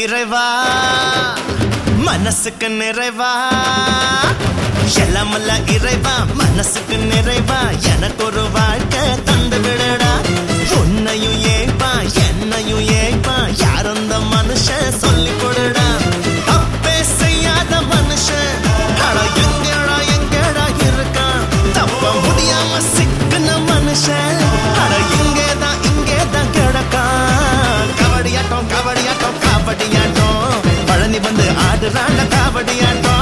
இறைவா மனசுக்கு நிறைவா எல்லாமல்ல இறைவா மனசுக்கு நிறைவா எனக்கு ஒரு வாழ்க்கை தந்து விடடா உன்னையும் ஏப்பா என்னையும் ஏப்பா யார் அந்த மனுஷன் சொல்லி கொடுடா தப்பே செய்யாத மனுஷன் எங்கடா எங்கடா இருக்கான் தப்ப முடியாம சிக்குன மனுஷன் இங்கேதான் கிடக்கான் கபடியாட்டம் கபடியாட்டம் கபடியாட்டம் பழனி வந்து ஆடுறாண்ட கபடியாட்டம்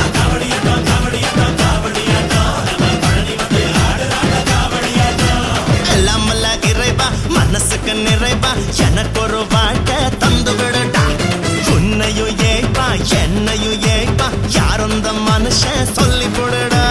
எல்லாமல்ல இறைவா மனசுக்கு நிறைவா எனக்கு ஒரு வாழ்க்கை தந்து விடடா உன்னையும் ஏய்ப்பா என்னையும் ஏய்ப்பா யார் அந்த மனுஷன் சொல்லி கொடுடா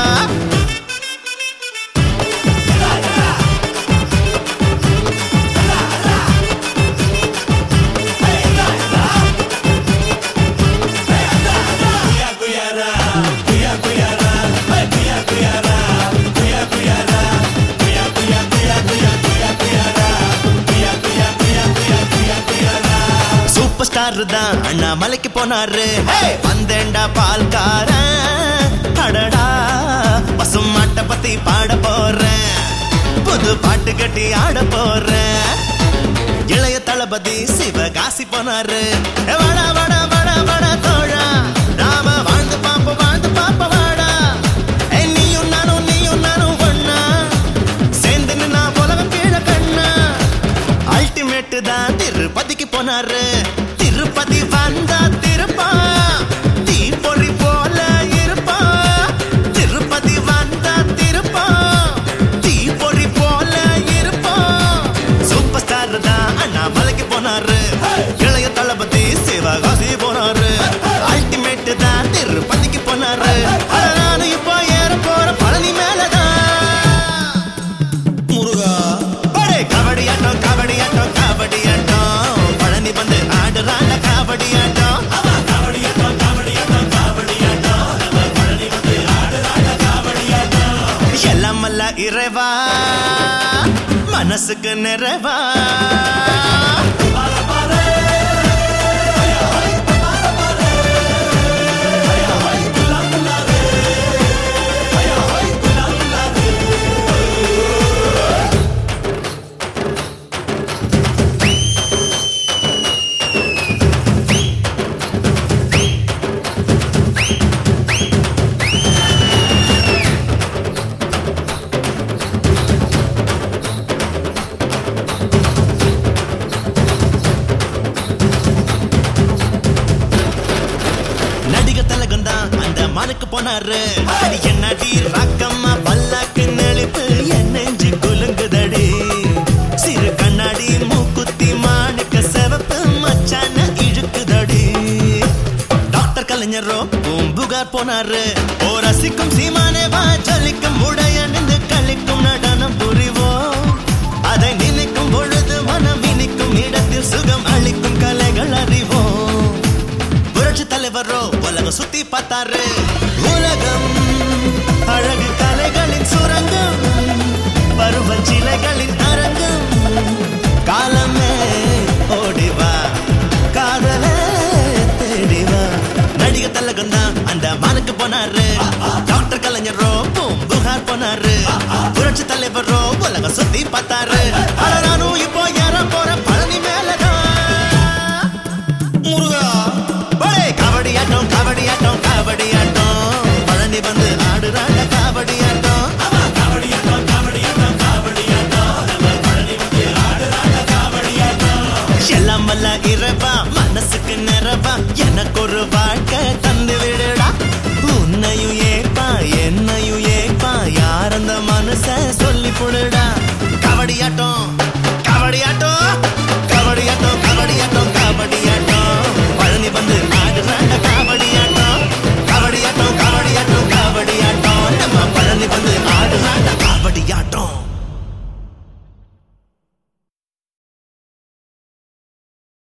தான் அண்ணா மலைக்கு போனாரு வந்தேண்டா பால்காரன் அடடா பசும் மாட்டை பத்தி பாட போறேன் புது பாட்டு கட்டி ஆட போறேன் இளைய தளபதி சிவகாசி போனாரு வாடா வாடா வாடா வாடா தோழா நாம வாழ்ந்து பாப்ப வாடா நீயும் நானும் ஒண்ணா சேர்ந்து நின்னா உலகம் கீழ கண்ணா அல்டிமேட்டு தான் திருப்பதிக்கு போனாரு திருப்பதி வந்தா திருப்பா தீ பொறி போல இருப்பா திருப்பதி வந்தா திருப்பா தீ பொறி போல இருப்பா சூப்பர் ஸ்டார் தான் அண்ணா மலைக்கு போனாரு இளைய தளபதி சிவகாசி போனாரு அல்டிமேட் தான் திருப்பதிக்கு போனாரு நானும் இப்போ ஏற போற பழனி மேலதான் முருகா கபடியாட்டம் கபடியாட்டம் கபடியாட்டம் பழனி வந்து ஆடுறாண்ட கபடியாட்டம் எல்லாமல்ல இறைவா மனசுக்கு நிறைவா மானுக்கு போனாரு என்னடி ராக்கம்மா பல்லாக்கு நெளிப்பு என்னெஞ்சு குலுங்குதடி சிறு கண்ணாடி மூக்குத்தி மானுக்கு செவப்பு மச்சான இழுக்குதடி டாக்டர் கலைஞரோ பூம்புகார் போனாரு ஓ ரசிக்கும் சீமானே வா ஜலிக்கும் உடைய நின்று கழிக்கும் நடனம் புரிவோம் அதை நினைக்கும் பொழுது மனம் இனிக்கும் இடத்தில் சுகம் அளிக்கும் கலைகள் அறிவோம் புரட்சி தலைவரோ உலகம் சுத்தி பார்த்தாரு உலகம் அழகு கலைகளின் சுரங்கம் பருவச்சிலைகளின் அரங்கம் காலமே ஓடிவா காதலே தேடிவா நடிக தலகம் தான் அந்த மானுக்கு போனாரு டாக்டர் கலைஞரோ பூம்புகார் போனாரு புரட்சி தலைவரோ உலகம் சுத்தி பார்த்தாரு நானும் இப்போ ஏற போற பழனி மேலதான் முருகா கபடியாட்டம் கபடியாட்டம் கபடியாட்டம் பழனி வந்து ஆடுறாண்ட கபடியாட்டம் எல்லாம் வல்ல இறைவா மனசுக்கு நிறைவா எனக்கு ஒரு வாழ்க்கை தந்து விடுடா உன்னையும் ஏப்பா என்னையும் ஏப்பா யார் அந்த மனுஷன் சொல்லி போடுடா